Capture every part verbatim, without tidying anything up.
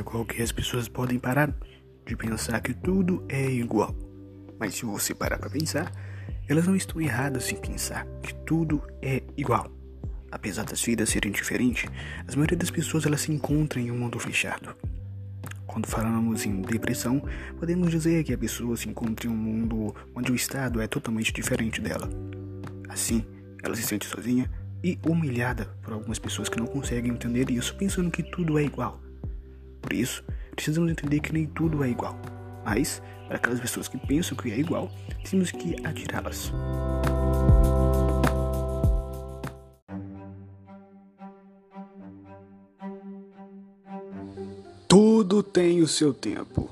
qual que as pessoas podem parar de pensar que tudo é igual. Mas se você parar para pensar, elas não estão erradas em pensar que tudo é igual. Apesar das vidas serem diferentes, a maioria das pessoas elas se encontram em um mundo fechado. Quando falamos em depressão, podemos dizer que a pessoa se encontra em um mundo onde o estado é totalmente diferente dela. Assim, ela se sente sozinha e humilhada por algumas pessoas que não conseguem entender isso, pensando que tudo é igual. Por isso, precisamos entender que nem tudo é igual. Mas, para aquelas pessoas que pensam que é igual, temos que atirá-las. Tudo tem o seu tempo.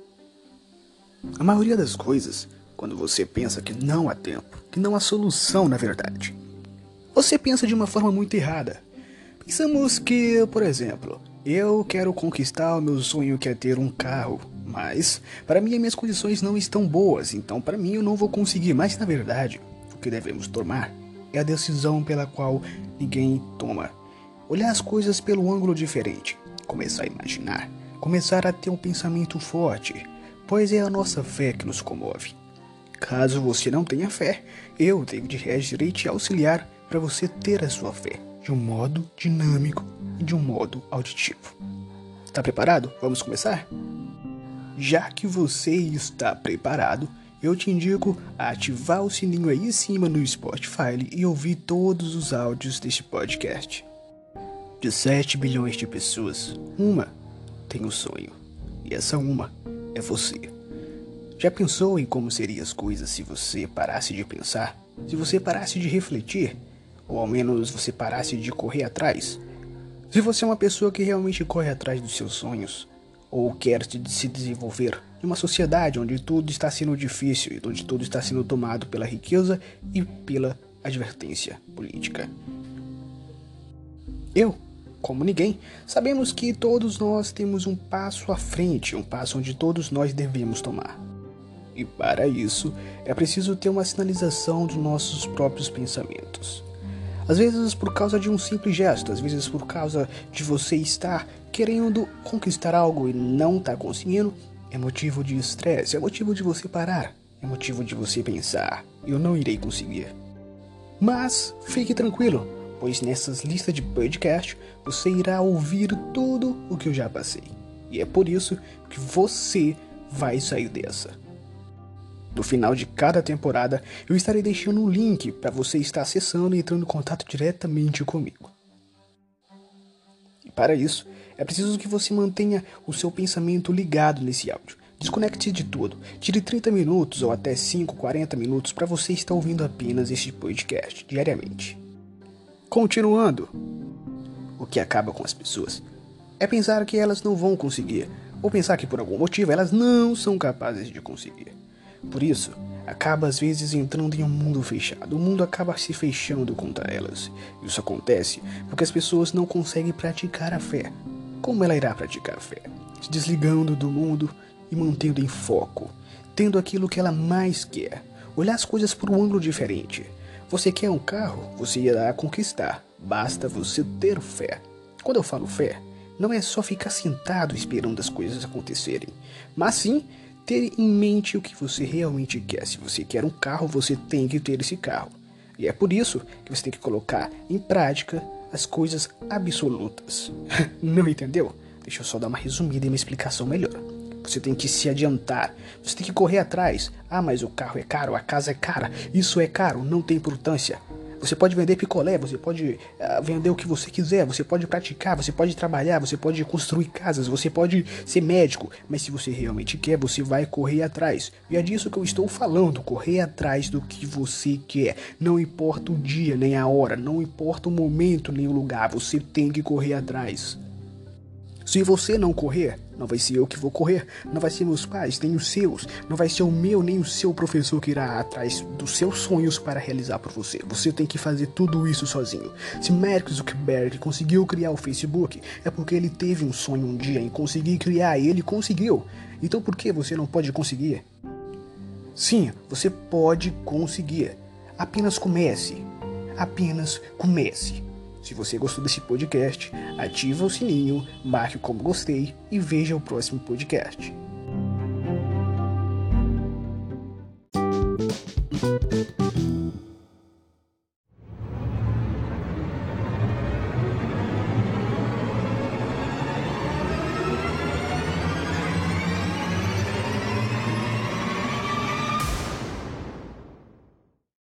A maioria das coisas, quando você pensa que não há tempo, que não há solução na verdade, você pensa de uma forma muito errada. Pensamos que, por exemplo, eu quero conquistar o meu sonho que é ter um carro, mas para mim as minhas condições não estão boas, então para mim eu não vou conseguir. Mas na verdade, o que devemos tomar é a decisão pela qual ninguém toma. Olhar as coisas pelo ângulo diferente, começar a imaginar, começar a ter um pensamento forte, pois é a nossa fé que nos comove. Caso você não tenha fé, eu, David Regis, irei te auxiliar para você ter a sua fé de um modo dinâmico e de um modo auditivo. Está preparado? Vamos começar? Já que você está preparado, eu te indico a ativar o sininho aí em cima no Spotify e ouvir todos os áudios deste podcast. De sete bilhões de pessoas, uma tem um sonho, e essa uma é você. Já pensou em como seriam as coisas se você parasse de pensar? Se você parasse de refletir? Ou ao menos você parasse de correr atrás? Se você é uma pessoa que realmente corre atrás dos seus sonhos, ou quer se desenvolver em uma sociedade onde tudo está sendo difícil e onde tudo está sendo tomado pela riqueza e pela advertência política. Eu, como ninguém, sabemos que todos nós temos um passo à frente, um passo onde todos nós devemos tomar. E para isso, é preciso ter uma sinalização dos nossos próprios pensamentos. Às vezes por causa de um simples gesto, às vezes por causa de você estar querendo conquistar algo e não estar conseguindo, é motivo de estresse, é motivo de você parar, é motivo de você pensar, eu não irei conseguir. Mas fique tranquilo, pois nessas listas de podcast você irá ouvir tudo o que eu já passei. E é por isso que você vai sair dessa. No final de cada temporada, eu estarei deixando um link para você estar acessando e entrando em contato diretamente comigo. E para isso, é preciso que você mantenha o seu pensamento ligado nesse áudio. Desconecte de tudo. Tire trinta minutos ou até cinco, quarenta minutos para você estar ouvindo apenas este podcast diariamente. Continuando, o que acaba com as pessoas é pensar que elas não vão conseguir, ou pensar que por algum motivo elas não são capazes de conseguir. Por isso, acaba às vezes entrando em um mundo fechado. O mundo acaba se fechando contra elas. Isso acontece porque as pessoas não conseguem praticar a fé. Como ela irá praticar a fé? Se desligando do mundo e mantendo em foco, tendo aquilo que ela mais quer. Olhar as coisas por um ângulo diferente. Você quer um carro? Você irá conquistar. Basta você ter fé. Quando eu falo fé, não é só ficar sentado esperando as coisas acontecerem, mas sim ter em mente o que você realmente quer. Se você quer um carro, você tem que ter esse carro. E é por isso que você tem que colocar em prática as coisas absolutas. Não entendeu? Deixa eu só dar uma resumida e uma explicação melhor. Você tem que se adiantar. Você tem que correr atrás. Ah, mas o carro é caro, a casa é cara. Isso é caro, não tem importância. Você pode vender picolé, você pode uh, vender o que você quiser, você pode praticar, você pode trabalhar, você pode construir casas, você pode ser médico, mas se você realmente quer, você vai correr atrás. E é disso que eu estou falando, correr atrás do que você quer. Não importa o dia, nem a hora, não importa o momento, nem o lugar, você tem que correr atrás. Se você não correr, não vai ser eu que vou correr, não vai ser meus pais, nem os seus, não vai ser o meu, nem o seu professor que irá atrás dos seus sonhos para realizar por você. Você tem que fazer tudo isso sozinho. Se Mark Zuckerberg conseguiu criar o Facebook, é porque ele teve um sonho um dia em conseguir criar e ele conseguiu. Então por que você não pode conseguir? Sim, você pode conseguir. Apenas comece. Apenas comece. Se você gostou desse podcast, ativa o sininho, marque como gostei e veja o próximo podcast.